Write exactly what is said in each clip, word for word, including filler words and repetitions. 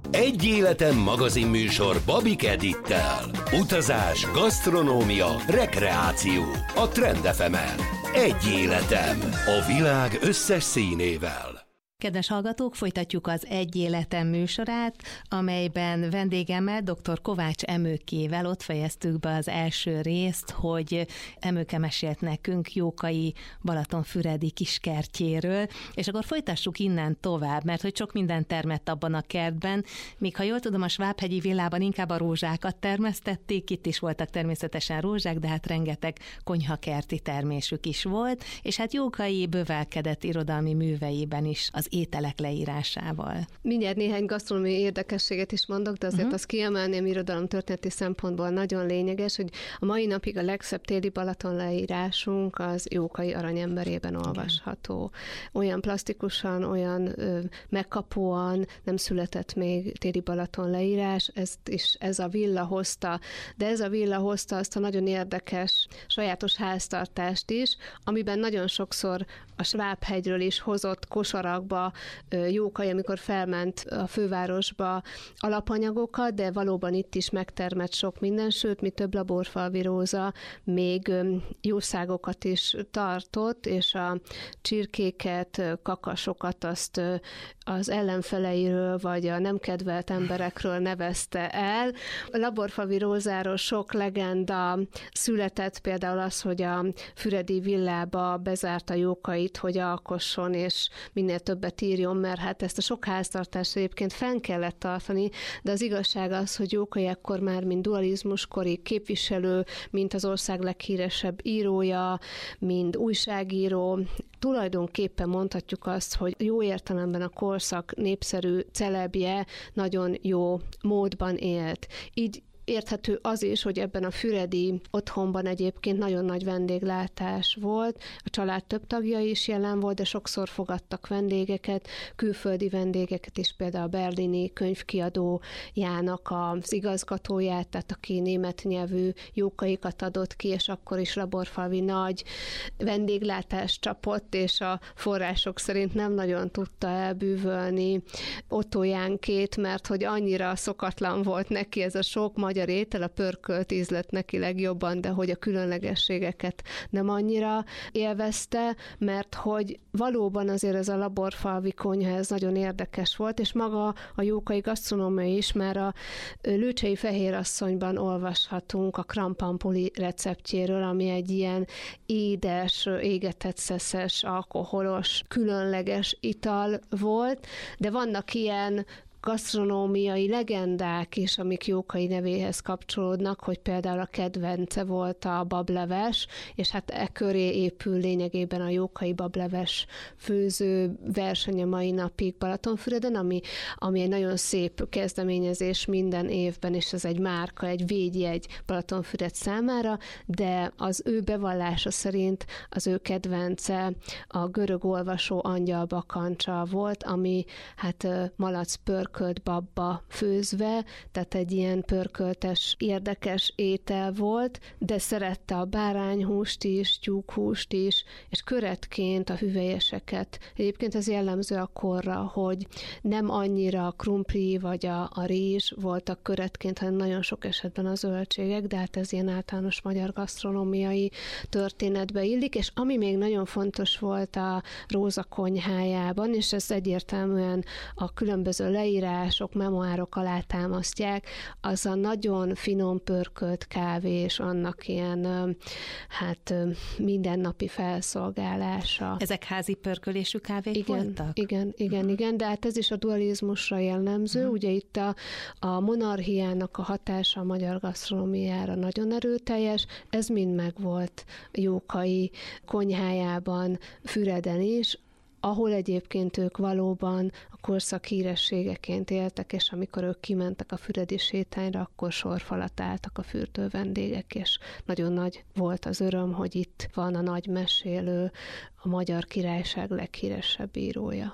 Egy életen magazinműsor Babik Edittel. Utazás, gasztronómia, rekreáció. A Trend ef emen. Egy életem. A világ összes színével. Kedves hallgatók, folytatjuk az Egy életem műsorát, amelyben vendégemmel, dr. Kovács Emőkével ott fejeztük be az első részt, hogy Emőke mesélt nekünk Jókai Balatonfüredi kiskertjéről, és akkor folytassuk innen tovább, mert hogy sok minden termett abban a kertben, míg ha jól tudom, a Svábhegyi villában inkább a rózsákat termesztették, itt is voltak természetesen rózsák, de hát rengeteg konyhakerti termésük is volt, és hát Jókai bővelkedett irodalmi műveiben is az ételek leírásával. Mindjárt néhány gasztronómiai érdekességet is mondok, de azért uh-huh. azt kiemelném irodalomtörténeti szempontból nagyon lényeges, hogy a mai napig a legszebb téli Balaton leírásunk az Jókai aranyemberében olvasható. Olyan plastikusan, olyan ö, megkapóan nem született még téli Balaton leírás, ezt is ez a villa hozta, de ez a villa hozta azt a nagyon érdekes sajátos háztartást is, amiben nagyon sokszor a Svábhegyről is hozott kosarakba Jókai, amikor felment a fővárosba alapanyagokat, de valóban itt is megtermett sok minden, sőt, mi több laborfalvi róza még jószágokat is tartott, és a csirkéket, kakasokat azt az ellenfeleiről, vagy a nem kedvelt emberekről nevezte el. A laborfalvi rózáról sok legenda született, például az, hogy a füredi villába bezárta Jókait, hogy alkosson, és minél többet írjon, mert hát ezt a sok háztartást egyébként fenn kellett tartani, de az igazság az, hogy Jókai ekkor már mint dualizmuskori képviselő, mint az ország leghíresebb írója, mint újságíró, tulajdonképpen mondhatjuk azt, hogy jó értelemben a korszak népszerű celebje nagyon jó módban élt. Így érthető az is, hogy ebben a füredi otthonban egyébként nagyon nagy vendéglátás volt, a család több tagja is jelen volt, de sokszor fogadtak vendégeket, külföldi vendégeket is, például a berlini könyvkiadójának az igazgatóját, tehát aki német nyelvű Jókaikat adott ki, és akkor is laborfalvi nagy vendéglátást csapott, és a források szerint nem nagyon tudta elbűvölni Otto Jánkét, mert hogy annyira szokatlan volt neki ez a sok magyar étel, a pörkölt ízlett neki legjobban, de hogy a különlegességeket nem annyira élvezte, mert hogy valóban azért ez a laborfalvi konyha, ez nagyon érdekes volt, és maga a Jókai gasztronómia is, már a Lőcsei Fehérasszonyban olvashatunk a krampampuli receptjéről, ami egy ilyen édes, égetett szeszes, alkoholos, különleges ital volt, de vannak ilyen gasztronómiai legendák is, amik Jókai nevéhez kapcsolódnak, hogy például a kedvence volt a bableves, és hát e köré épül lényegében a Jókai bableves főző verseny a mai napig Balatonfüreden, ami, ami egy nagyon szép kezdeményezés minden évben, és ez egy márka, egy védjegy Balatonfüred számára, de az ő bevallása szerint az ő kedvence a görög olvasó angyalbakancsa volt, ami hát malac pörk pörkölt babba főzve, tehát egy ilyen pörköltes, érdekes étel volt, de szerette a bárányhúst is, tyúkhúst is, és köretként a hüvelyeseket. Egyébként ez jellemző a korra, hogy nem annyira a krumpli vagy a, a rizs voltak köretként, hanem nagyon sok esetben a zöldségek, de hát ez ilyen általános magyar gasztronómiai történetbe illik, és ami még nagyon fontos volt a Róza konyhájában, és ez egyértelműen a különböző leírások, memoárok alá támasztják, az a nagyon finom pörkölt kávé, és annak ilyen hát mindennapi felszolgálása. Ezek házi pörkölésű kávék igen, voltak? Igen, igen, uh-huh. igen, de hát ez is a dualizmusra jellemző. Uh-huh. Ugye itt a, a monarchiának a hatása a magyar gasztronómiára nagyon erőteljes, ez mind megvolt Jókai konyhájában, Füreden is, ahol egyébként ők valóban a korszak hírességeként éltek, és amikor ők kimentek a füredi sétányra, akkor sorfalat álltak a fürdő vendégek, és nagyon nagy volt az öröm, hogy itt van a nagy mesélő, a Magyar Királyság leghíresebb írója.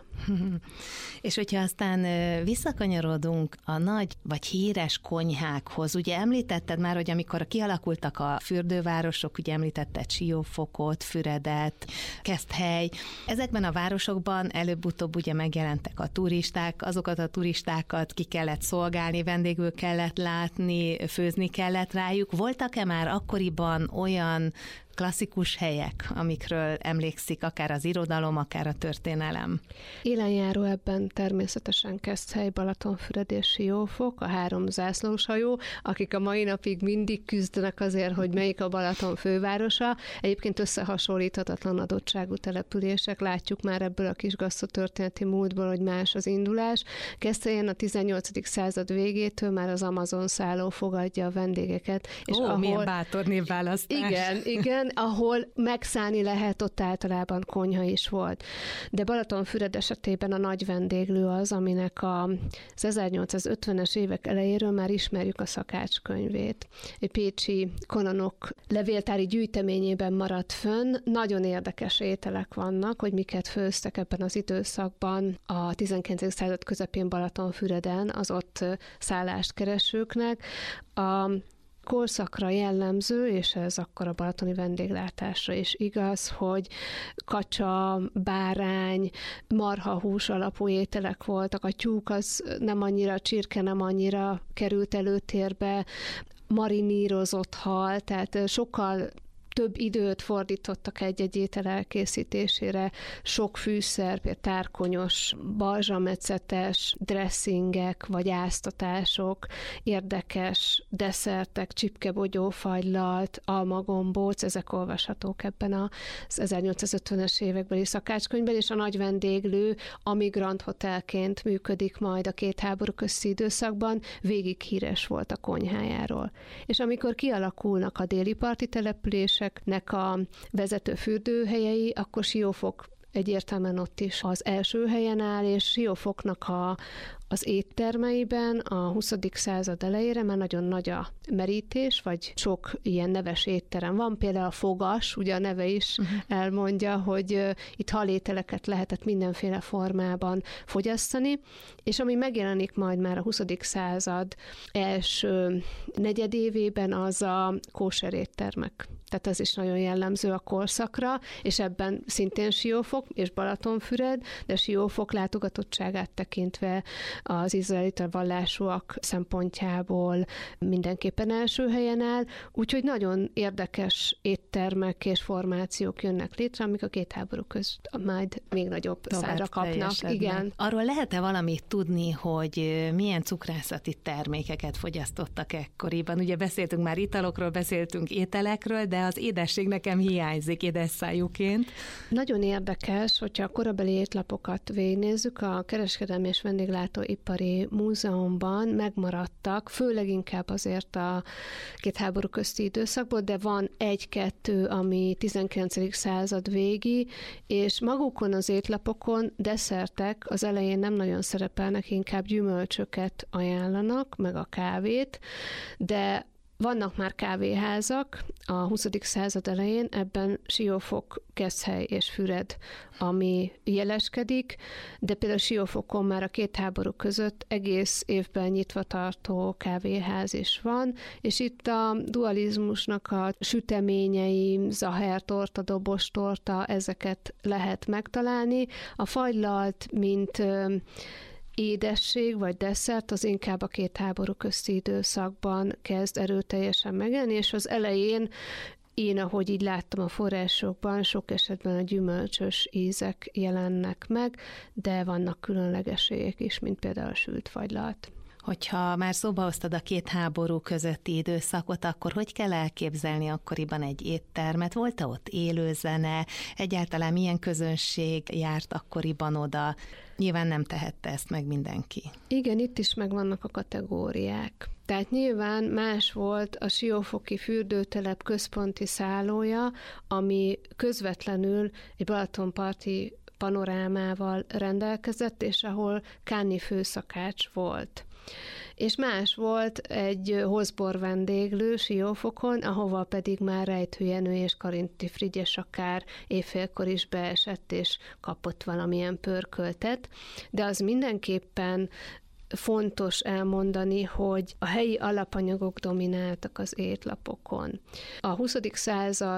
És hogyha aztán visszakanyarodunk a nagy vagy híres konyhákhoz, ugye említetted már, hogy amikor kialakultak a fürdővárosok, ugye említetted Siófokot, Füredet, Keszthely. Ezekben a városokban előbb-utóbb ugye megjelentek a turisták, azokat a turistákat ki kellett szolgálni, vendégül kellett látni, főzni kellett rájuk. Voltak-e már akkoriban olyan klasszikus helyek, amikről emlékszik akár az irodalom, akár a történelem? Élenjáró ebben természetesen Keszthely, Balatonfüred és Siófok, a három zászlós hajó, akik a mai napig mindig küzdenek azért, hogy melyik a Balaton fővárosa. Egyébként összehasonlíthatatlan adottságú települések, látjuk már ebből a kis gasztrotörténeti múltból, hogy más az indulás. Keszthelyen a tizennyolcadik század végétől már az Amazon szálló fogadja a vendégeket. És Ó, ahol... milyen bátor névválasztás. Igen, igen, ahol megszállni lehet, ott általában konyha is volt. De Balatonfüred esetében a nagy vendéglő az, aminek az ezernyolcszázötvenes évek elejéről már ismerjük a szakácskönyvét. Egy pécsi kononok levéltári gyűjteményében maradt fönn. Nagyon érdekes ételek vannak, hogy miket főztek ebben az időszakban a tizenkilencedik század közepén Balatonfüreden az ott szállást keresőknek. A korszakra jellemző, és ez akkor a balatoni vendéglátásra is igaz, hogy kacsa, bárány, marhahús alapú ételek voltak, a tyúk az nem annyira, a csirke nem annyira került előtérbe, marinírozott hal, tehát sokkal több időt fordítottak egy-egy étel elkészítésére, sok fűszer, például tárkonyos, balzsamecetes dresszingek vagy áztatások, érdekes desszertek, csipkebogyófagylalt, almagombóc, ezek olvashatók ebben az ezernyolcszázötvenes évekbeli szakácskönyvben, és a nagy vendéglő, ami Grand Hotelként működik majd a két háború közti időszakban, végig híres volt a konyhájáról. És amikor kialakulnak a déli parti települések, nek a vezető fürdőhelyei, akkor Siófok egyértelműen ott is az első helyen áll, és Siófoknak a, az éttermeiben a huszadik század elejére már nagyon nagy a merítés, vagy sok ilyen neves étterem van, például a Fogas, ugye a neve is uh-huh. elmondja, hogy uh, itt halételeket lehetett mindenféle formában fogyasztani, és ami megjelenik majd már a huszadik század első negyedévében, az a kóser éttermek. Tehát ez is nagyon jellemző a korszakra, és ebben szintén Siófok és Balatonfüred, de Siófok látogatottságát tekintve az izraelita vallásúak szempontjából mindenképpen első helyen áll, úgyhogy nagyon érdekes éttermek és formációk jönnek létre, amik a két háború között majd még nagyobb szára kapnak. Igen. Arról lehet-e valamit tudni, hogy milyen cukrászati termékeket fogyasztottak ekkoriban? Ugye beszéltünk már italokról, beszéltünk ételekről, de az édesség nekem hiányzik édesszájúként. Nagyon érdekes, hogyha a korabeli étlapokat végignézzük, a Kereskedelmi és Vendéglátóipari Múzeumban megmaradtak, főleg inkább azért a két háború közti időszakból, de van egy-kettő, ami tizenkilencedik század végi, és magukon az étlapokon desszertek az elején nem nagyon szerepelnek, inkább gyümölcsöket ajánlanak, meg a kávét, de vannak már kávéházak a huszadik század elején, ebben Siófok, Keszthely és Füred, ami jeleskedik, de például Siófokon már a két háború között egész évben nyitva tartó kávéház is van, és itt a dualizmusnak a süteményei, zahertorta, dobostorta, ezeket lehet megtalálni. A fagylalt, mint édesség vagy desszert, az inkább a két háború közti időszakban kezd erőteljesen megjelenni, és az elején én, ahogy így láttam a forrásokban, sok esetben a gyümölcsös ízek jelennek meg, de vannak különlegességek is, mint például a sült fagylalt. Hogyha már szóba hoztad a két háború közötti időszakot, akkor hogy kell elképzelni akkoriban egy éttermet? Volt-e ott élőzene? Egyáltalán milyen közönség járt akkoriban oda? Nyilván nem tehette ezt meg mindenki. Igen, itt is megvannak a kategóriák. Tehát nyilván más volt a siófoki fürdőtelep központi szállója, ami közvetlenül egy balatonparti panorámával rendelkezett, és ahol Kánni főszakács volt. És más volt egy hozbor vendéglő Siófokon, ahova pedig már Rejthő Jenő és Karinti Frigyes akár éjfélkor is beesett, és kapott valamilyen pörköltet, de az mindenképpen fontos elmondani, hogy a helyi alapanyagok domináltak az étlapokon. A huszadik század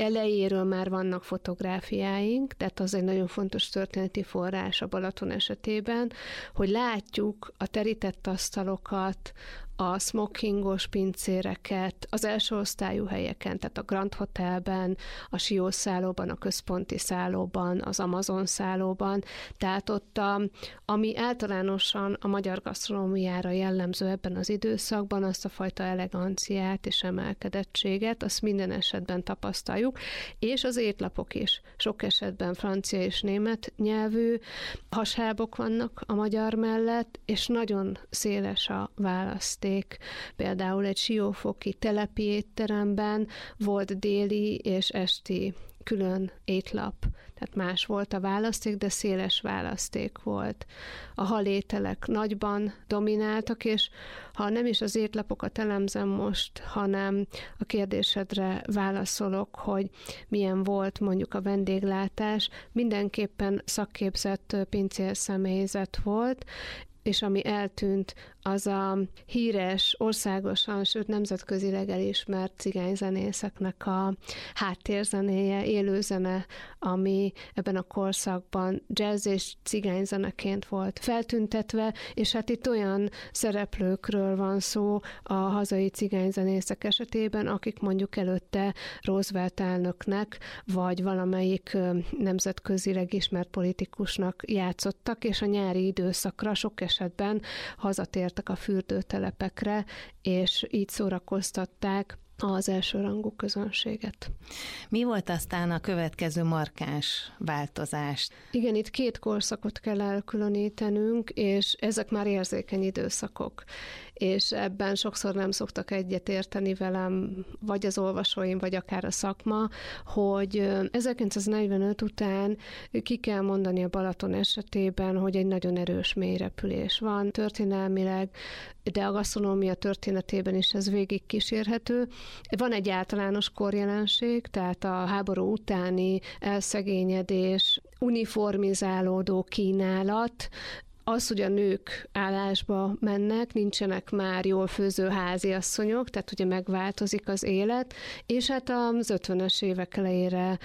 elejéről már vannak fotográfiáink, tehát az egy nagyon fontos történeti forrás a Balaton esetében, hogy látjuk a terített asztalokat, a smokingos pincéreket, az első osztályú helyeken, tehát a Grand Hotelben, a Siós szállóban, a központi szállóban, az Amazon szállóban, tehát ott a, ami általánosan a magyar gasztronómiára jellemző ebben az időszakban, azt a fajta eleganciát és emelkedettséget, azt minden esetben tapasztaljuk, és az étlapok is. Sok esetben francia és német nyelvű hasábok vannak a magyar mellett, és nagyon széles a választék. Például egy siófoki telepi étteremben volt déli és esti külön étlap, tehát más volt a választék, de széles választék volt. A halételek nagyban domináltak, és ha nem is az étlapokat elemzem most, hanem a kérdésedre válaszolok, hogy milyen volt mondjuk a vendéglátás, mindenképpen szakképzett pincérszemélyzet volt, és ami eltűnt, az a híres, országosan, sőt nemzetközileg elismert cigányzenészeknek a háttérzenéje, élőzene, ami ebben a korszakban jazz és cigányzeneként volt feltüntetve, és hát itt olyan szereplőkről van szó a hazai cigányzenészek esetében, akik mondjuk előtte Roosevelt elnöknek, vagy valamelyik nemzetközileg ismert politikusnak játszottak, és a nyári időszakra sok esetben hazatért a fürdőtelepekre, és így szórakoztatták az elsőrangú közönséget. Mi volt aztán a következő markáns változás? Igen, itt két korszakot kell elkülönítenünk, és ezek már érzékeny időszakok. És ebben sokszor nem szoktak egyet érteni velem, vagy az olvasóim, vagy akár a szakma, hogy ezerkilencszáznegyvenöt után ki kell mondani a Balaton esetében, hogy egy nagyon erős mélyrepülés van történelmileg, de a gasztronómia történetében is ez végig kísérhető. Van egy általános korjelenség, tehát a háború utáni elszegényedés, uniformizálódó kínálat, az, hogy a nők állásba mennek, nincsenek már jól főző háziasszonyok, tehát ugye megváltozik az élet, és hát az ötvenes évek elejére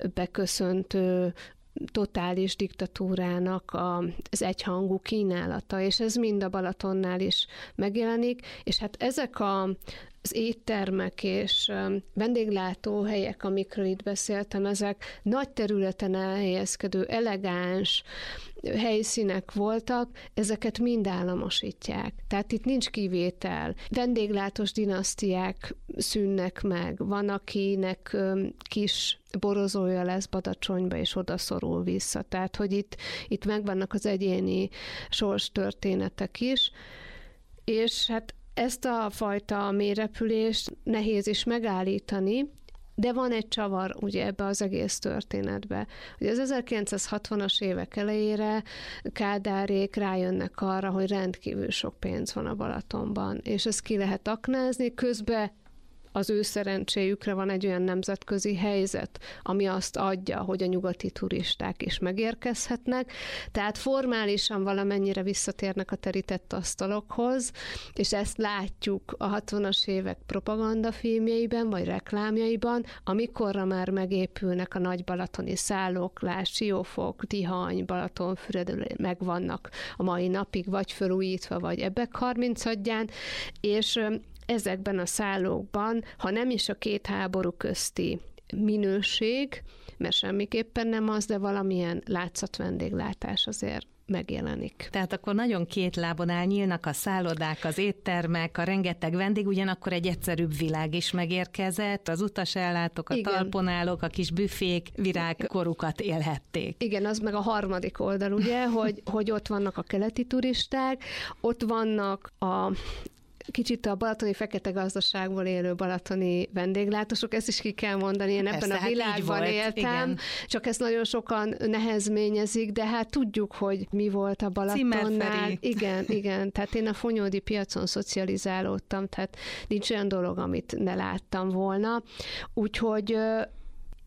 beköszöntő totális diktatúrának az egyhangú kínálata, és ez mind a Balatonnál is megjelenik, és hát ezek a az éttermek és vendéglátóhelyek, amikről itt beszéltem, ezek nagy területen elhelyezkedő, elegáns helyszínek voltak, ezeket mind államosítják. Tehát itt nincs kivétel. Vendéglátós dinasztiák szűnnek meg. Van, akinek kis borozója lesz Badacsonyba, és oda szorul vissza. Tehát, hogy itt, itt megvannak az egyéni sorstörténetek is, és hát ezt a fajta mélyrepülést nehéz is megállítani, de van egy csavar ugye ebbe az egész történetbe. Ugye az ezerkilencszázhatvanas évek elejére Kádárék rájönnek arra, hogy rendkívül sok pénz van a Balatonban, és ezt ki lehet aknázni, közben az ő szerencséjükre van egy olyan nemzetközi helyzet, ami azt adja, hogy a nyugati turisták is megérkezhetnek, tehát formálisan valamennyire visszatérnek a terített asztalokhoz, és ezt látjuk a hatvanas évek propagandafilmjeiben, vagy reklámjaiban, amikorra már megépülnek a nagy balatoni szállók, lásd, Siófok, Tihany, Balatonfüred megvannak a mai napig, vagy felújítva, vagy Ebbek harmincadján, és ezekben a szállókban, ha nem is a két háború közti minőség, mert semmiképpen nem az, de valamilyen látszat vendéglátás azért megjelenik. Tehát akkor nagyon két lábon áll, nyílnak a szállodák, az éttermek, a rengeteg vendég, ugyanakkor egy egyszerűbb világ is megérkezett, az utasellátók, a Igen. talponálók, a kis büfék virágkorukat élhették. Igen, az meg a harmadik oldal, ugye, hogy, hogy ott vannak a keleti turisták, ott vannak a kicsit a balatoni fekete gazdaságból élő balatoni vendéglátósok, ezt is ki kell mondani, én ebben Persze, a világban hát éltem, igen. Csak ezt nagyon sokan nehezményezik, de hát tudjuk, hogy mi volt a Balatonnál. Igen, igen, tehát én a Fonyódi piacon szocializálódtam, tehát nincs olyan dolog, amit ne láttam volna. Úgyhogy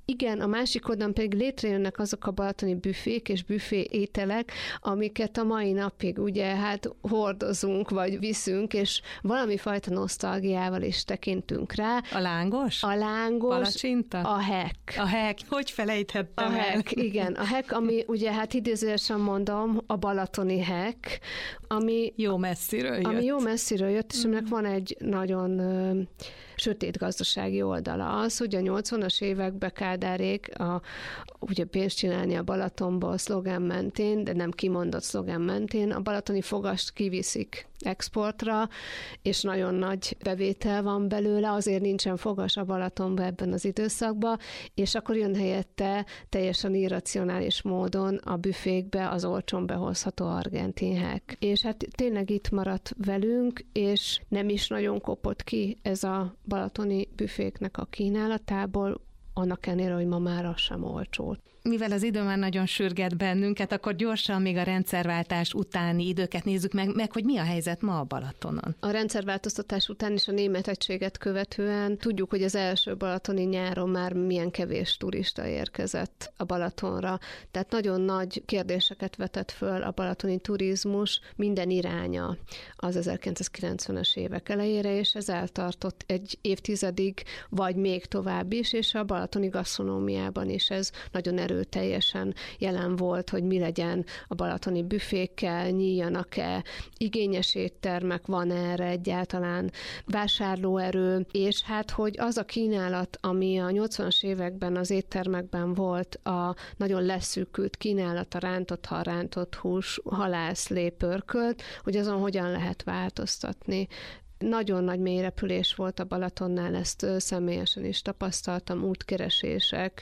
Igen, a másik oldalon pedig létrejönnek azok a balatoni büfék és büfé ételek, amiket a mai napig ugye hát hordozunk, vagy viszünk, és valami fajta nosztalgiával is tekintünk rá. A lángos? A lángos. Palacsinta? A hek. A hek, hogy felejthettem A el? hek, igen. A hek, ami ugye hát idézőesen mondom, a balatoni hek, ami jó messziről jött. Ami jó messziről jött, és aminek van egy nagyon ö, sötét gazdasági oldala. Az, hogy a nyolcvanas években Kádárék a, ugye pénzt csinálni a Balatonból szlogán mentén, de nem kimondott szlogán mentén, a balatoni fogast kiviszik exportra, és nagyon nagy bevétel van belőle, azért nincsen fogas a Balatonban ebben az időszakban, és akkor jön helyette teljesen irracionális módon a büfékbe az olcsón behozható argentin hek. És hát tényleg itt maradt velünk, és nem is nagyon kopott ki ez a balatoni büféknek a kínálatából, annak ellenére, hogy ma már az sem olcsó. Mivel az idő már nagyon sürget bennünket, akkor gyorsan még a rendszerváltás utáni időket nézzük meg, meg hogy mi a helyzet ma a Balatonon. A rendszerváltoztatás után és a német egységet követően tudjuk, hogy az első balatoni nyáron már milyen kevés turista érkezett a Balatonra. Tehát nagyon nagy kérdéseket vetett föl a balatoni turizmus minden iránya az ezerkilencszázkilencvenes évek elejére, és ez eltartott egy évtizedig, vagy még tovább is, és a balatoni gasztronómiában is ez nagyon erős teljesen jelen volt, hogy mi legyen a balatoni büfékkel, nyíljanak-e, igényes éttermek, van erre egyáltalán vásárlóerő, és hát, hogy az a kínálat, ami a nyolcvanas években az éttermekben volt, a nagyon leszűkült kínálat, a rántott hal, rántott hús, halászlé, pörkölt, hogy azon hogyan lehet változtatni. Nagyon nagy mélyrepülés volt a Balatonnál, ezt személyesen is tapasztaltam, útkeresések,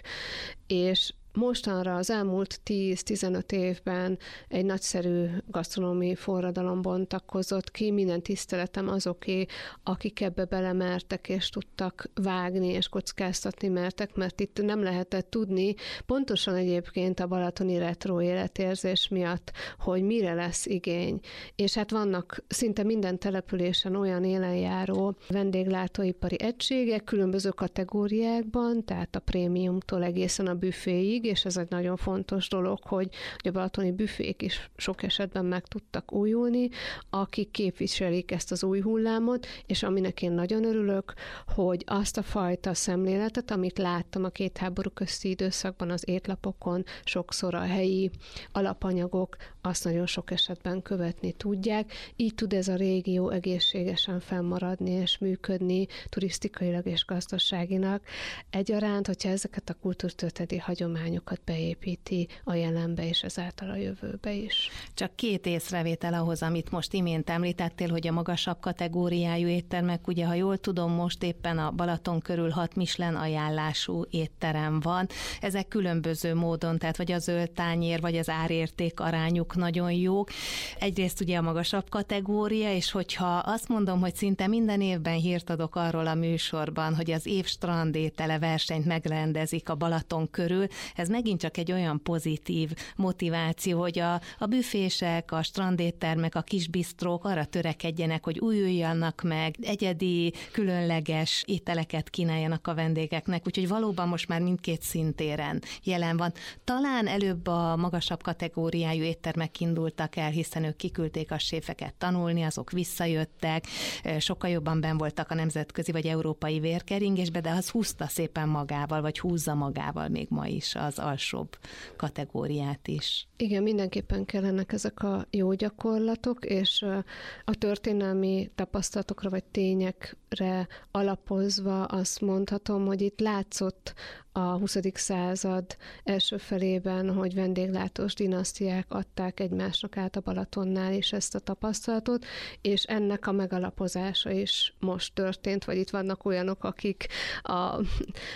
és mostanra az elmúlt tíz-tizenöt évben egy nagyszerű gasztronómiai forradalom bontakozott ki, minden tiszteletem azoké, akik ebbe belemertek és tudtak vágni és kockáztatni mertek, mert itt nem lehetett tudni, pontosan egyébként a balatoni retro életérzés miatt, hogy mire lesz igény. És hát vannak szinte minden településen olyan élenjáró vendéglátóipari egységek, különböző kategóriákban, tehát a prémiumtól egészen a büféig, és ez egy nagyon fontos dolog, hogy a balatoni büfék is sok esetben meg tudtak újulni, akik képviselik ezt az új hullámot, és aminek én nagyon örülök, hogy azt a fajta szemléletet, amit láttam a két háború közti időszakban az étlapokon, sokszor a helyi alapanyagok, azt nagyon sok esetben követni tudják. Így tud ez a régió egészségesen fennmaradni és működni turisztikailag és gazdaságinak. Egyaránt, hogyha ezeket a kultúrtörténeti hagyományokat beépíti a jelenbe és ezáltal a jövőbe is. Csak két észrevétel ahhoz, amit most imént említettél, hogy a magasabb kategóriájú éttermek, ugye ha jól tudom, most éppen a Balaton körül hat Michelin ajánlású étterem van. Ezek különböző módon, tehát vagy a zöld tányér, vagy az árérték arányuk nagyon jók. Egyrészt ugye a magasabb kategória, és hogyha azt mondom, hogy szinte minden évben hírt adok arról a műsorban, hogy az év strandétele versenyt megrendezik a Balaton körül, ez megint csak egy olyan pozitív motiváció, hogy a, a büfések, a strandéttermek, a kis bisztrók arra törekedjenek, hogy újuljanak meg, egyedi, különleges ételeket kínáljanak a vendégeknek, úgyhogy valóban most már mindkét szintéren jelen van. Talán előbb a magasabb kategóriájú éttermek indultak el, hiszen ők kiküldték a séfeket tanulni, azok visszajöttek, sokkal jobban benn voltak a nemzetközi vagy európai vérkeringésbe, de az húzta szépen magával, vagy húzza magával még ma is az alsóbb kategóriát is. Igen, mindenképpen kellenek ezek a jó gyakorlatok, és a történelmi tapasztalatokra vagy tényekre alapozva azt mondhatom, hogy itt látszott a huszadik század első felében, hogy vendéglátós dinasztiák adták egymásnak át a Balatonnál is ezt a tapasztalatot, és ennek a megalapozása is most történt, vagy itt vannak olyanok, akik a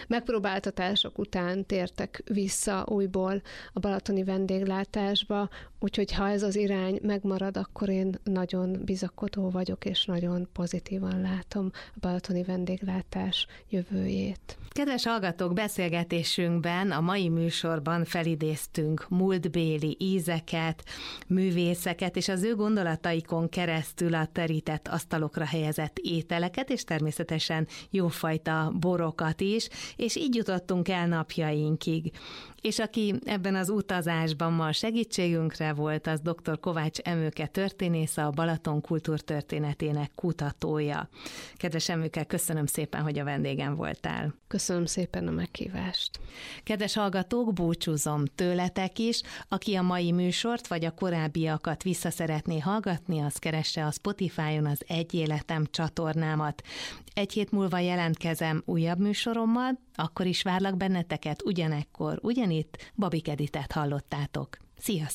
megpróbáltatások után tértek vissza újból a balatoni vendéglátásba, Úgyhogy ha ez az irány megmarad, akkor én nagyon bizakodó vagyok, és nagyon pozitívan látom a balatoni vendéglátás jövőjét. Kedves hallgatók, beszélgetésünkben, a mai műsorban felidéztünk múltbéli ízeket, művészeket, és az ő gondolataikon keresztül a terített asztalokra helyezett ételeket, és természetesen jófajta borokat is, és így jutottunk el napjainkig. És aki ebben az utazásban ma segítségünkre volt, az dr. Kovács Emőke történész, a Balaton kultúrtörténetének kutatója. Kedves Emőke, köszönöm szépen, hogy a vendégem voltál. Köszönöm szépen a meghívást. Kedves hallgatók, búcsúzom tőletek is. Aki a mai műsort vagy a korábbiakat vissza szeretné hallgatni, az keresse a Spotify-on az Egy Életem csatornámat. Egy hét múlva jelentkezem újabb műsorommal, akkor is várlak benneteket ugyanekkor, ugyanitt. Babik Editet hallottátok. Sziasztok!